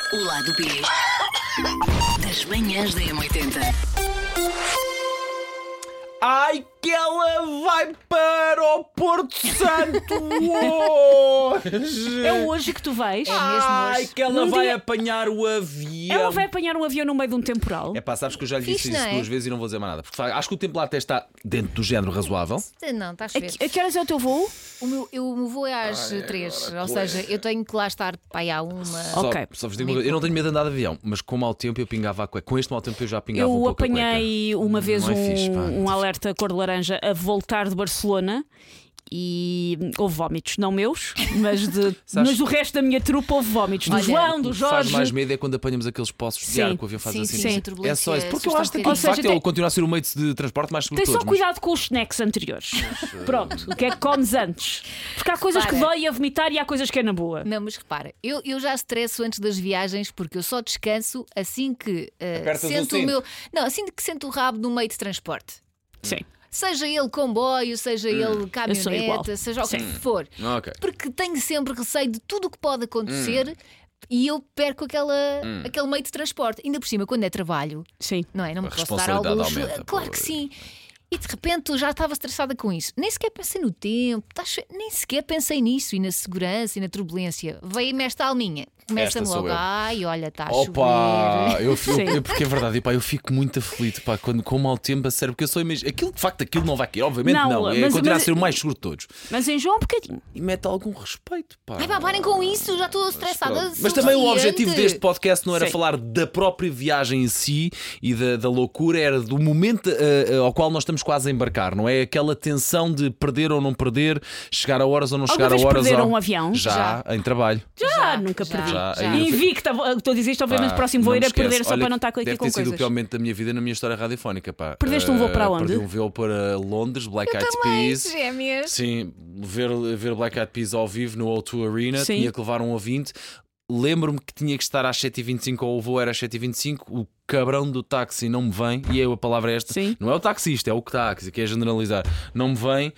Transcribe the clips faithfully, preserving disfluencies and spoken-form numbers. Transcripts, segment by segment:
O lado B das manhãs da M oitenta. Ai, que ela vai para o Porto Santo hoje! É hoje que tu vais. É mesmo Ai, hoje. que ela Num vai dia- apanhar o avião. Ela vai apanhar um avião no meio de um temporal. É pá, sabes que eu já lhe disse Fixe, isso não é? duas vezes e não vou dizer mais nada. Porque acho que o tempo lá até está dentro do género razoável. Não, está a A, chover. que- a que horas é o teu voo? O meu, eu, o meu voo é às três, ou seja, eu tenho que lá estar para aí à uma. Só, Ok. só vos digo uma coisa, eu não tenho medo de andar de avião, mas com mau tempo eu pingava a cueca. Com este mau tempo eu já pingava um Eu pouco a cueca. apanhei uma vez Não é um, fixe, pá. um alerta cor de laranja a voltar de Barcelona e houve vómitos, não meus, mas, de, Sabes- mas do resto da minha trupa houve vómitos. Do Olha, João, do O que faz Jorge. mais medo é quando apanhamos aqueles poços de Sim. ar que o avião faz Sim, assim. sim, sim. É Turbulência só isso. Porque eu assusta acho que um aquilo, de bocadinho. facto, Ou seja, ele tem- continua a ser o meio de transporte mais seguro Tem de só todos. mas- cuidado com os snacks anteriores. Pronto, o que é que comes antes? Porque há coisas que Para. dói a vomitar e há coisas que é na boa. Não, mas repara, eu, eu já estresso antes das viagens porque eu só descanso assim que uh, Apertas o sento o cinto. meu. Não, assim que sento o rabo no meio de transporte. Sim. Seja ele comboio, seja ele sou igual. caminhonete, seja o que Sim. for. Ok. Porque tenho sempre receio de tudo o que pode acontecer e eu perco aquela, aquele meio de transporte. Ainda por cima, quando é trabalho, Sim. não é? Não me A posso dar ao responsabilidade luxo. aumenta, Claro pois. que sim. E de repente eu já estava estressada com isso. Nem sequer pensei no tempo, tá che- nem sequer pensei nisso e na segurança e na turbulência. Veio-me esta alminha. Começa-me Esta sou logo, eu. ai, olha, está a Opa! chover. Eu, fico- Sim. eu- porque é verdade, e pá, eu fico muito aflito pá, quando, com o mau tempo, a sério, porque eu sou imagino. Aquilo, de facto, aquilo não vai cair, obviamente Não, não. É mas- continuar mas- a ser o mais seguro de todos. Mas enjoa um bocadinho. E mete algum respeito, pá. Ai, pá, parem com isso, já estou estressada. Pronto. Mas também o objetivo suficiente. deste podcast não era Sim. falar da própria viagem em si e da, da loucura, era do momento eh, ao qual nós estamos quase a embarcar, não é? Aquela tensão de perder ou não perder, chegar a horas ou não chegar a vez horas. perderam ao- um avião? Já, em trabalho. Já, Já, nunca já, perdi. já. E invicta, estou a dizer isto, talvez no Pá, próximo voo não ir me a perder esquece. só Olha, para não estar aqui deve com ter sido coisas. o pior momento da minha vida na minha história radiofónica, pá. Perdeste um voo para Eh, onde? Perdi um voo para Londres, Black Eyed Também, Peas. gêmeas. Sim, ver, ver Black Eyed Peas ao vivo no O dois Arena, Sim. tinha que levar um ouvinte. Lembro-me que tinha que estar às sete e vinte e cinco ou o voo era às sete e vinte e cinco. O cabrão do táxi não me vem, e eu, a palavra é esta. Sim. Não é o taxista, é o táxi, que é generalizar. Não me vem,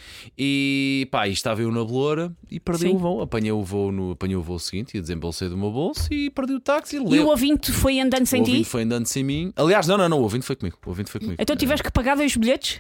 e pá, e estava eu na Beloura e perdi Sim. o voo. Apanhei o voo, no, apanhei o voo seguinte e desembolsei do meu bolso e perdi o táxi. E Lembro- o ouvinte foi andando sem o ouvinte ti? foi andando sem mim. Aliás, não, não, não, o ouvinte foi comigo. O ouvinte foi comigo. Então tiveste que pagar dois bilhetes?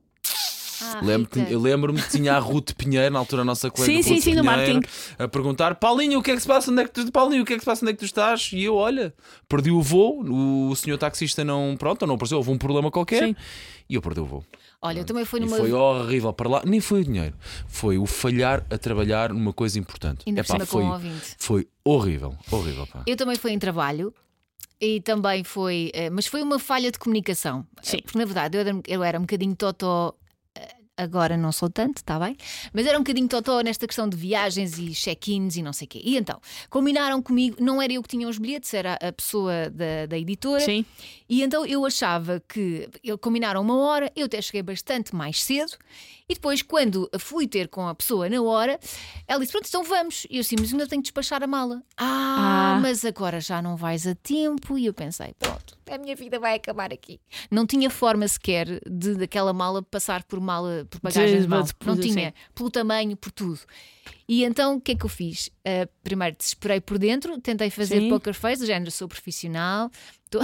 Ah, Lembro que- Rita. eu lembro-me que tinha a Ruth Pinheiro, na altura a nossa colega Sim, sim, Ruth sim, no Pinheiro, marketing. a perguntar: Paulinho, o que é que se passa? Onde é que tu, Paulinho, o que é que se passa? Onde é que tu estás? E eu, olha, perdi o voo. O senhor taxista não, pronto, não apareceu, houve um problema qualquer Sim. e eu perdi o voo. Olha, eu também fui E numa. foi horrível para lá, nem foi o dinheiro, foi o falhar a trabalhar numa coisa importante. Ainda por Epá, cima com foi, um ouvinte. foi horrível, horrível. Pá. Eu também fui em trabalho e também foi. eh, Mas foi uma falha de comunicação. Sim. Eh, Porque na verdade eu era, eu era um bocadinho totó. eh, Agora não sou tanto, está bem? Mas era um bocadinho totó nesta questão de viagens e check-ins e não sei o quê. E então, combinaram comigo, não era eu que tinha os bilhetes, era a pessoa da, da editora. Sim. E então eu achava que eu- combinaram uma hora, eu até cheguei bastante mais cedo. E depois, quando fui ter com a pessoa na hora, ela disse: Pronto, então vamos. E eu disse: Mas ainda tenho de despachar a mala. Ah, Ah. mas agora já não vais a tempo. E eu pensei: Pronto, a minha vida vai acabar aqui. Não tinha forma sequer de daquela mala passar por mala, por bagagem de mão. de- Não de- tinha, sim. pelo tamanho, por tudo. E então o que é que eu fiz? Ah, primeiro desesperei por dentro, tentei fazer Sim. poker face, do género sou profissional. Tô...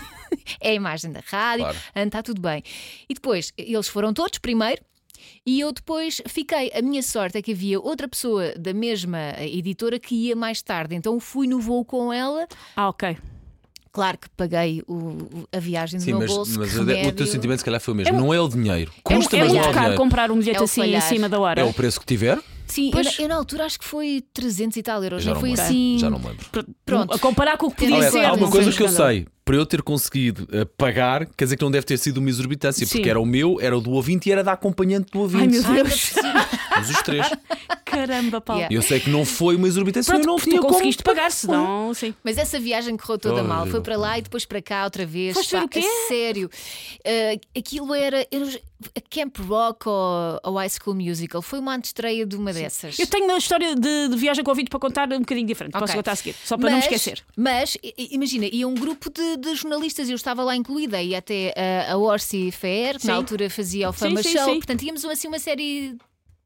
é a imagem da rádio, Claro. está tudo bem. E depois, eles foram todos primeiro. E eu depois fiquei. A minha sorte é que havia outra pessoa da mesma editora que ia mais tarde. Então fui no voo com ela. Ah, ok. Claro que paguei o- o- a viagem do Sim, meu mas, bolso. mas que o remédio. teu sentimento se calhar foi o mesmo. É um- não é o dinheiro. É, Custa, é mas não é muito o caro dinheiro. comprar um bilhete É o assim em falhar. cima da hora. É o preço que tiver? Sim, eu, Pois. na- eu na altura acho que foi trezentos e tal euros. Já não não foi me lembro. assim. Já não me lembro. Pronto. A comparar com o que podia Aliás, ser. há uma não coisa foi que eu escândalo. sei, para eu ter conseguido eh, pagar, quer dizer que não deve ter sido uma exorbitância, Sim. porque era o meu, era o do ouvinte e era da acompanhante do ouvinte. Ai, meu Ai, Deus. Mas os três. Caramba, Paulo. Yeah. Eu sei que não foi uma exorbitância, Pronto, eu não porque tinha tu conseguiste como... pagar, senão. Sim. Mas essa viagem correu toda Oh, mal. horrível. Foi para lá e depois para cá outra vez. Foste ver Pá, o quê? a sério. Uh, aquilo era, era a Camp Rock ou a High School Musical. Foi uma antestreia de uma dessas. Eu tenho uma história de, de viagem com ouvinte para contar um bocadinho diferente. Posso Ok. contar a seguir, só para não me esquecer. Mas, i- i- imagina, ia um grupo de, de jornalistas e eu estava lá incluída. E até uh, a Orsi Fair, que na Sim. altura fazia o Sim, Fama sim, Show. sim. Portanto, tínhamos assim uma série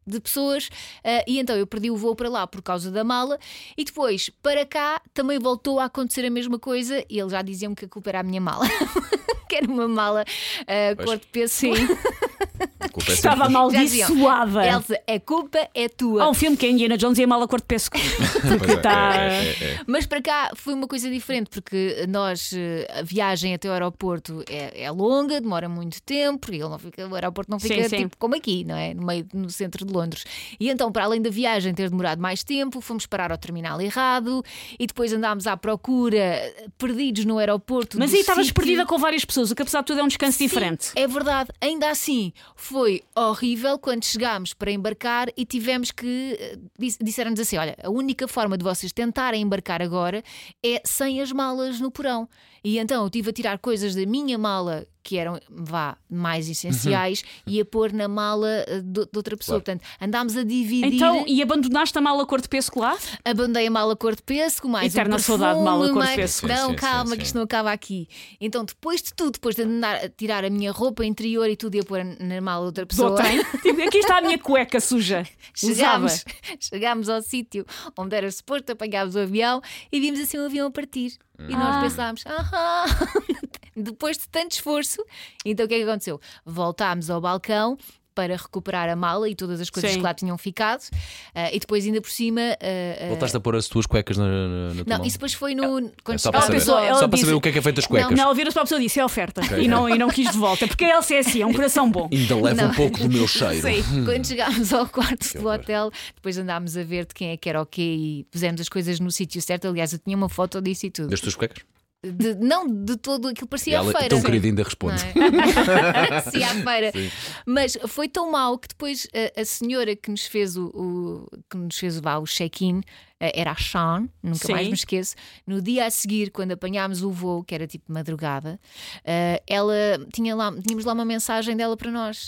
de pessoas, uh, e então eu perdi o voo para lá por causa da mala, e depois para cá também voltou a acontecer a mesma coisa, e eles já diziam que a culpa era a minha mala. Que era uma mala uh, cor de peso. Sim. Culpa é Estava sempre- amaldiçoada. Elsa, a culpa é tua. Há um filme que é Indiana Jones e a mala cor de pesco. Pois é, Tá- é, é, é. Mas para cá foi uma coisa diferente, porque nós, eh, a viagem até o aeroporto é, é longa, demora muito tempo, e ele não fica, o aeroporto não fica Sim, sim. tipo como aqui, não é? No meio, no centro de Londres. E então, para além da viagem ter demorado mais tempo, fomos parar ao terminal errado e depois andámos à procura, perdidos no aeroporto. Mas do aí estavas sítio. perdida com várias pessoas, o que apesar de tudo é um descanso Sim, diferente. É verdade, ainda assim foi horrível quando chegámos para embarcar e tivemos que. eh, dis- Disseram-nos assim: olha, a única forma de vocês tentarem embarcar agora é sem as malas no porão. E então eu tive a tirar coisas da minha mala que eram, vá, mais essenciais e a pôr na mala eh, de, de outra pessoa. Claro. Portanto, andámos a dividir. Então, e abandonaste a mala cor de pesco lá? Abandei a mala cor de pêssego, mais Eterna um saudade de perfume, mala cor de mais... pêssego. Não, Sim, sim, calma, sim, que sim. isto não acaba aqui. Então, depois de tudo, depois de andar a tirar a minha roupa interior e tudo e a pôr na mala de outra Do pessoa, trem? Tipo, aqui está a minha cueca suja. Usava. chegámos, chegámos ao sítio onde era suposto, apanhámos o avião e vimos assim o avião a partir. E nós Ah. pensámos, ahá, depois de tanto esforço, então o que é que aconteceu? Voltámos ao balcão para recuperar a mala e todas as coisas Sim. que lá tinham ficado, ah, e depois ainda por cima. ah, ah, Voltaste a pôr as tuas cuecas na, na, na tua Não, mão. isso depois foi no. Quando É só para Ela saber, pensou- ela só para disse- saber o que é que é feito as cuecas. Não, ela vira-se para a pessoa e disse: é oferta. E, não, e não quis de volta. Porque a Elsa é assim, é um coração bom. Ainda leva Não. um pouco do meu cheiro. Sim. Quando chegámos ao quarto do horror. hotel, depois andámos a ver de quem é que era o quê e pusemos as coisas no sítio certo. Aliás, eu tinha uma foto disso e tudo. Das tuas cuecas? De- não de todo aquilo, E parecia ela, a feira. tão querida, ainda responde. Não é? Parecia a feira. Mas foi tão mau que depois a, a senhora que nos fez o, o- que nos fez vá, o check-in eh, era a Sean, nunca Sim. mais me esqueço. No dia a seguir, quando apanhámos o voo, que era tipo madrugada, eh, ela tinha lá, tínhamos lá uma mensagem dela para nós.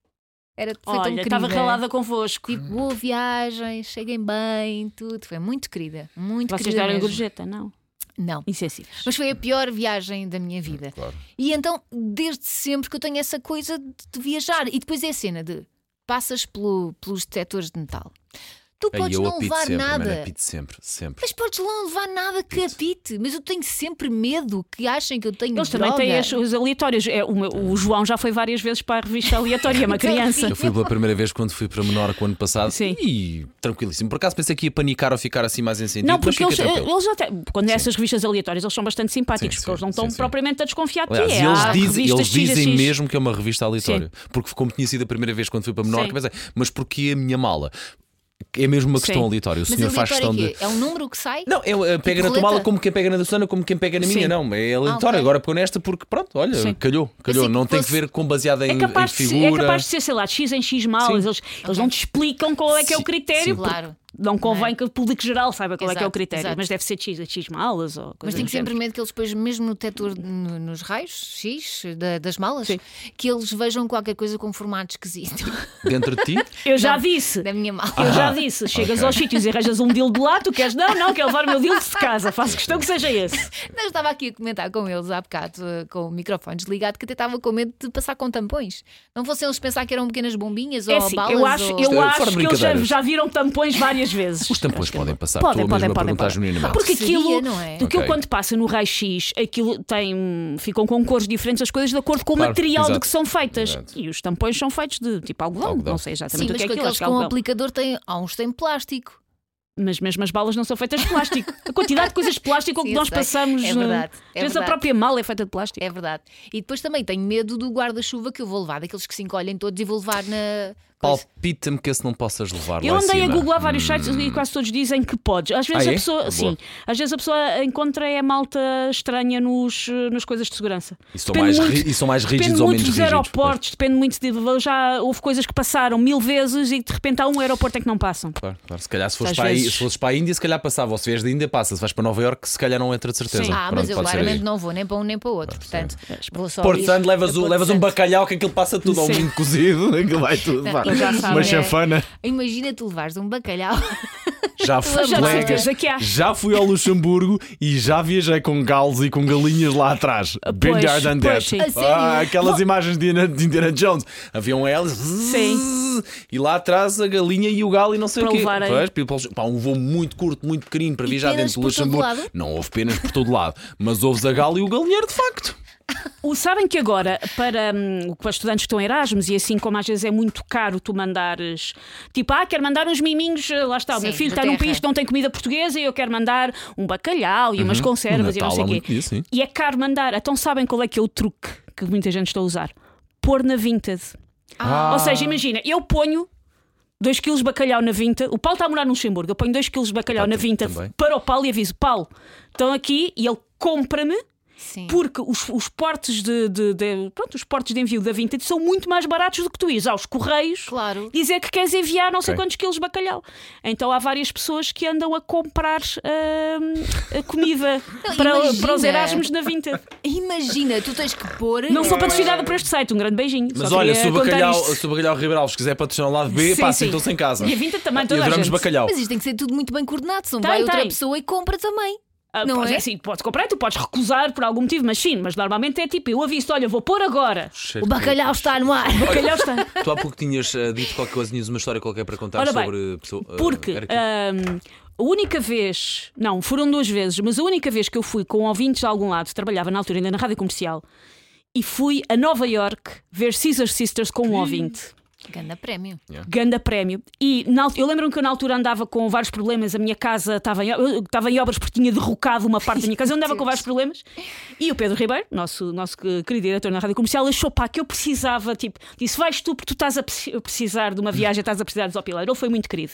Era, foi tão Olha, querida. estava ralada convosco. Tipo, boa viagem, cheguem bem, tudo. Foi muito querida, muito Vocês querida deram mesmo. gorjeta, não? Não. Insensíveis. Mas foi a pior viagem da minha vida. Claro. E então, desde sempre que eu tenho essa coisa de, de viajar. E depois é a cena de passas pelo- pelos detectores de metal. Tu Aí podes eu não apito levar sempre, nada. man, apito sempre, sempre. Mas podes não levar nada que apite. Mas eu tenho sempre medo que achem que eu tenho Eles droga. também têm as- os aleatórios. É, o, meu- o João já foi várias vezes para a revista aleatória, é uma criança. Eu fui pela primeira vez quando fui para Menorca o ano passado Sim. e tranquilíssimo. Por acaso pensei que ia panicar ou ficar assim mais em sentido, Não, mas porque fiquei eles, tranquilo. eles até, quando é essas revistas aleatórias, eles são bastante simpáticos, Sim, porque eles não sim, estão sim, sim. propriamente a desconfiar de ti. Aliás, É, e eles, há dizem, revistas eles X a dizem X. mesmo que é uma revista aleatória. Porque como tinha sido a primeira vez quando fui para Menorca, Sim. pensei, mas porquê a minha mala? É mesmo uma questão Sim. aleatória. O Mas senhor faz aleatório questão é de. quê? É um número que sai? Não, é, é, pega na tua roleta? mala como quem pega na da Susana, como quem pega na minha. Sim. Não, é aleatório. Ah, ok. Agora pôr nesta porque, pronto, olha, Sim. calhou. calhou. Assim, Não tem que fosse- ver com baseado em, É capaz, em de ser, é figura. capaz de ser, sei lá, de X em X malas. Eles, eles não te explicam qual é que é o Sim, critério. sim. porque Claro. Não convém Não é? que o público geral saiba qual é que é o Exato, critério. exato. Mas deve ser X a X malas ou Mas coisa tenho do sempre género. medo que eles depois, mesmo no detector, no- nos raios X da- das malas, Sim. que eles vejam qualquer coisa com formato esquisito Dentro de ti? Eu já Não. disse. da minha mala. Eu já disse, chegas ok. aos sítios e arranjas um dildo de lá, tu queres, não, não, quero levar o meu dildo de casa, faço questão que seja esse. Não, eu estava aqui a comentar com eles há bocado, eh, com o microfone desligado, que até estava com medo de passar com tampões. Não fossem eles pensar que eram pequenas bombinhas É ou assim, balas. eu acho, ou... eu Fora acho de que eles já, brincadeiras. já viram tampões várias vezes. Os tampões podem passar. Podem, Estou podem, mesmo a podem, perguntar podem. genuinamente. Porque Seria, aquilo, não é? aquilo Ok. quando passa no raio-x, aquilo tem, ficam com cores diferentes as coisas de acordo com Claro, o material exato. de que são feitas. Exato. E os tampões são feitos de tipo algodão, Algodão. não sei Sim, exatamente mas o que é com aquilo. aqueles Acho que é com algodão. aplicador têm. Há uns têm plástico. Mas mesmo as balas não são feitas de plástico. A quantidade de coisas de plástico Sim, que eu nós sei. passamos. É eh, verdade, é Às vezes a verdade. própria mala é feita de plástico. É verdade. E depois também tenho medo do guarda-chuva que eu vou levar, daqueles que se encolhem todos e vou levar na. coisa. Palpita-me que esse não possas levar Eu lá em andei a cima. googlar vários sites e quase todos dizem que podes. Às vezes Ah, a é? pessoa, Boa. sim, às vezes a pessoa encontra é malta estranha nos, nas coisas de segurança. E são Depende mais, muito- ri- e são mais Depende rígidos ou muito menos dos rígidos. aeroportos, depende muito de. Já houve coisas que passaram mil vezes e de repente há um aeroporto em que não passam. Claro, claro. Se calhar se fosses Às para, aí, vezes- se fosses para a Índia, se calhar passava. Ou se vieres da Índia, passa. Se vais para Nova Iorque, se calhar não entra de certeza. Sim. Ah, Pronto, mas eu pode ser aí. claramente não vou nem para um nem para o outro. Portanto, vou só Porto ir Santo, levas, a o, Porto levas um Santo. bacalhau que aquilo passa tudo ao Sim. milho cozido, aquilo vai tudo. Não, pá. eles já Uma sabem. chanfana. Imagina tu levares um bacalhau Já fui, Já de colegas, certeza que há. já fui ao Luxemburgo e já viajei com galos e com galinhas lá atrás. Been Pois, there than pois, that. sim. A sério? Ah, aquelas imagens de Indiana, de Indiana Jones. Havia um hélice Sim. e lá atrás a galinha e o galo e não sei Para o quê. levarem. Pois, people- pá, um voo muito curto, muito pequenino para E viajar penas dentro do por todo Luxemburgo. lado? Não houve penas por todo lado, mas houve a galo e o galinheiro de facto. O, sabem que agora, para, hum, para estudantes que estão em Erasmus, e assim como às vezes é muito caro tu mandares, tipo, ah, quero mandar uns miminhos, lá está, o meu Sim, filho da está num terra. país que não tem comida portuguesa e eu quero mandar um bacalhau e umas conservas e não Natal sei há o quê. muito disso, sim. E é caro mandar. Então sabem qual é que é o truque que muita gente está a usar? Pôr na Vinted. Ah. Ou seja, imagina, eu ponho dois quilos de bacalhau na Vinted. O Paulo está a morar no Luxemburgo. Eu ponho dois quilos de bacalhau Pá, na tu Vinted também. para o Paulo e aviso: Paulo, estão aqui, e ele compra-me. Sim. Porque os, os portes de, de- de- pronto, os portes de envio da Vinted são muito mais baratos do que tu ires aos correios Claro. dizer que queres enviar não sei Ok. quantos quilos de bacalhau. Então há várias pessoas que andam a comprar hum, a comida Não, para, imagina. para os Erasmus na Vinted. Imagina, tu tens que pôr. Não sou patrocinada por este site, um grande beijinho. Mas Só olha, queria se o contar bacalhau, isto. se o bacalhau Ribeiro Alves quiser patrocinar o lado B, Sim, pá, sim. sintam-se em casa. E a Vinted também, E toda a adoramos gente. bacalhau. Mas isto tem que ser tudo muito bem coordenado, senão Tem, vai outra tem. pessoa e compra também. Ah, Não pois é? assim, podes comprar e tu podes recusar por algum motivo, mas sim, mas normalmente é tipo, eu aviso, olha, vou pôr agora. O bacalhau está no ar. O bacalhau está. Tu há pouco tinhas uh, dito qualquer coisa, tinhas uma história qualquer para contar Ora bem, sobre. pessoa- uh, Porque era aqui? hum, a única vez, não, foram duas vezes, mas a única vez que eu fui com ouvintes de algum lado, trabalhava na altura ainda na rádio comercial, e fui a Nova York ver Scissor Sisters com um ouvinte. Ganda prémio. Ganda prémio. E na al- eu lembro-me que eu na altura andava com vários problemas. A minha casa estava em, eu estava em obras porque tinha derrocado uma parte da minha casa. Eu andava com vários problemas. E o Pedro Ribeiro, nosso, nosso querido diretor na rádio comercial, achou pá, que eu precisava, tipo, disse: vais tu, porque tu estás a pre- a precisar de uma viagem, estás a precisar de desopilar. Ele foi muito querido.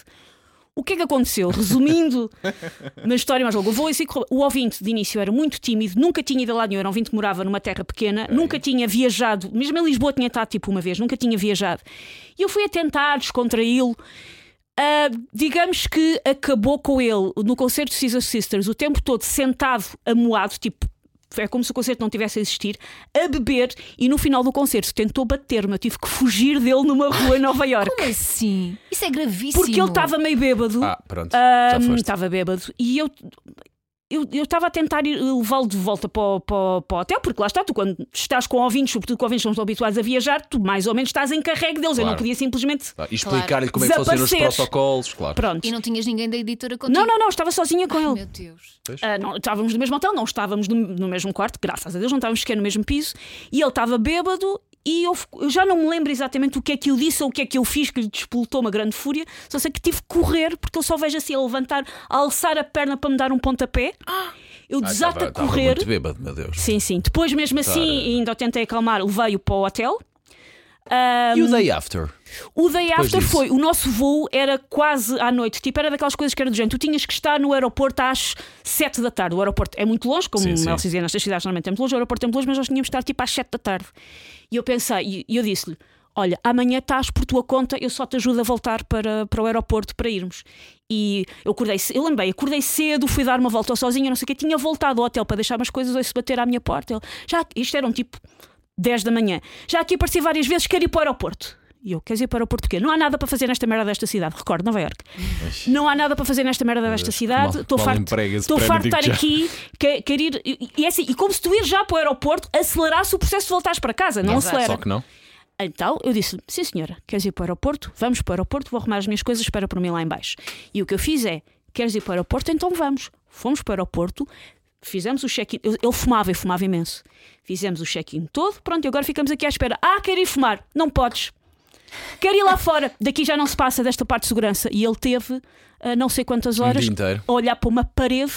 O que é que aconteceu? Resumindo na história mais longa, eu vou assim, o ouvinte de início era muito tímido, nunca tinha ido a lado nenhum, era um ouvinte que morava numa terra pequena, nunca tinha viajado, mesmo em Lisboa tinha estado tipo uma vez, nunca tinha viajado. E eu fui a tentar descontraí-lo. Ah, digamos que acabou com ele no concerto de Scissor Sisters o tempo todo sentado, amuado, tipo. É como se o concerto não tivesse a existir, a beber, e no final do concerto tentou bater-me. Eu tive que fugir dele numa rua em Nova Iorque. Como assim? Isso é gravíssimo. Porque ele estava meio bêbado. Ah, pronto. Ah, já foste. Estava bêbado. E eu. Eu eu estava a tentar ir- levá-lo de volta para o, para, o, para o hotel, porque lá está, tu quando estás com ouvintes, sobretudo com ouvintes que não estão habituados a viajar, tu mais ou menos estás em carrego deles. Eu não Claro. podia simplesmente. Ah, e explicar-lhe como é que funcionam os Desaparecer. protocolos, claro. Pronto. E não tinhas ninguém da editora contigo? Não, não, não, estava sozinha com Ai, ele. meu Deus. Ah, não, estávamos no mesmo hotel, não estávamos no, no mesmo quarto, graças a Deus, não estávamos sequer no mesmo piso. E ele estava bêbado. E eu, eu já não me lembro exatamente o que é que eu disse ou o que é que eu fiz que lhe despoltou uma grande fúria. Só sei que tive que correr, porque eu só vejo assim a levantar, a alçar a perna para me dar um pontapé. Eu Ah, desato estava- a estava correr. muito bêbado, meu Deus. Sim, sim. Depois, mesmo assim, Cara. ainda o tentei acalmar, levei-o para o hotel. Ah, E o day after? o day Depois after disso? foi, o nosso voo era quase à noite, tipo, era daquelas coisas que era do género. Tu tinhas que estar no aeroporto às sete da tarde. O aeroporto é muito longe, como Sim, sim. eles dizem nestas cidades, normalmente é muito longe, o aeroporto é muito longe, mas nós tínhamos que estar tipo às sete da tarde. E eu pensei, e eu disse-lhe: olha, amanhã estás por tua conta, eu só te ajudo a voltar para, para o aeroporto para irmos. E eu acordei, eu lembrei, acordei cedo, fui dar uma volta sozinha, não sei o que, tinha voltado ao hotel para deixar umas coisas, ouço bater à minha porta. Ele, já, isto era um tipo dez da manhã, já aqui apareci várias vezes, quero ir para o aeroporto. E eu, queres ir para o aeroporto porquê? Não há nada para fazer nesta merda desta cidade. Recordo, Nova Iorque. Não há nada para fazer nesta merda desta cidade. mal- Estou mal farto, emprega esse estou prémio, farto de estar digo-te aqui, que- quero ir. E, e, é assim, e como se tu ir já para o aeroporto acelerasse o processo de voltares para casa. Não, acelera. Só que não. Então eu disse-lhe: sim senhora, queres ir para o aeroporto? Vamos para o aeroporto, vou arrumar as minhas coisas, espera por mim lá em baixo. E o que eu fiz é: queres ir para o aeroporto? Então vamos. Fomos para o aeroporto, fizemos o check-in. Ele ele fumava e fumava imenso. Fizemos o check-in todo, pronto, e agora ficamos aqui à espera. Ah, quero ir fumar. Não podes. Quero ir lá fora. Daqui já não se passa desta parte de segurança. E ele teve ah, não sei quantas Um horas dia inteiro. a olhar para uma parede.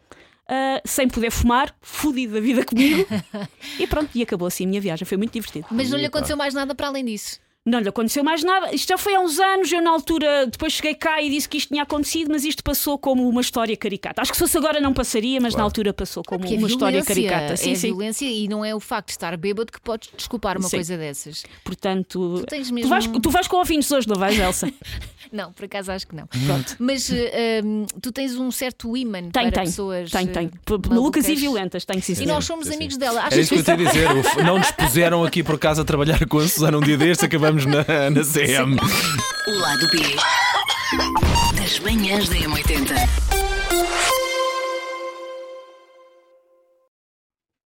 ah, sem poder fumar, fudido da vida comigo. E pronto, e acabou assim a minha viagem. Foi muito divertido. Mas não lhe aconteceu mais nada para além disso. Não lhe aconteceu mais nada. Isto já foi há uns anos. Eu, na altura, depois cheguei cá e disse que isto tinha acontecido, mas isto passou como uma história caricata. Acho que se fosse agora não passaria, mas Claro. na altura passou como Porque é uma história violência, caricata. é Sim, sim. violência e não é o facto de estar bêbado que podes desculpar uma Sim. coisa dessas. Portanto, Tu tens tu, mesmo- vais, tu vais com ouvintes hoje, não vais, Elsa? Não, por acaso acho que não. Pronto. Mas eh, hum, tu tens um certo imã Tem, para tem. pessoas. Tem, eh, tem. P- malucas. Malucas e violentas, tem que sim, E sim. nós somos Sim, sim. amigos dela. Era Achas isso que eu te ia dizer. O f- Não nos puseram aqui por casa a trabalhar com a Susana um dia destes, acabamos na, na C M. O lado B das Das manhãs da M oitenta.